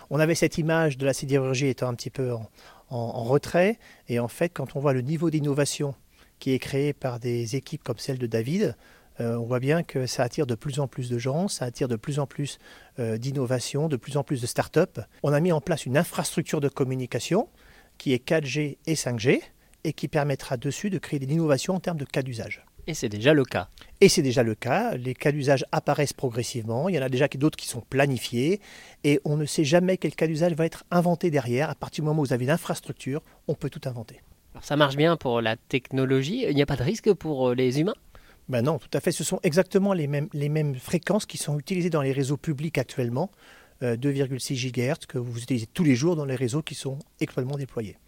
On avait cette image de la sidérurgie étant un petit peu en retrait. Et en fait, quand on voit le niveau d'innovation qui est créé par des équipes comme celle de David, on voit bien que ça attire de plus en plus de gens, ça attire de plus en plus d'innovation, de plus en plus de start-up. On a mis en place une infrastructure de communication qui est 4G et 5G et qui permettra dessus de créer de l'innovation en termes de cas d'usage. Et c'est déjà le cas. Et c'est déjà le cas, les cas d'usage apparaissent progressivement, il y en a déjà d'autres qui sont planifiés et on ne sait jamais quel cas d'usage va être inventé derrière. À partir du moment où vous avez l'infrastructure, on peut tout inventer. Alors ça marche bien pour la technologie, il n'y a pas de risque pour les humains ? Ben non, tout à fait, ce sont exactement les mêmes fréquences qui sont utilisées dans les réseaux publics actuellement, 2,6 GHz que vous utilisez tous les jours dans les réseaux qui sont actuellement déployés.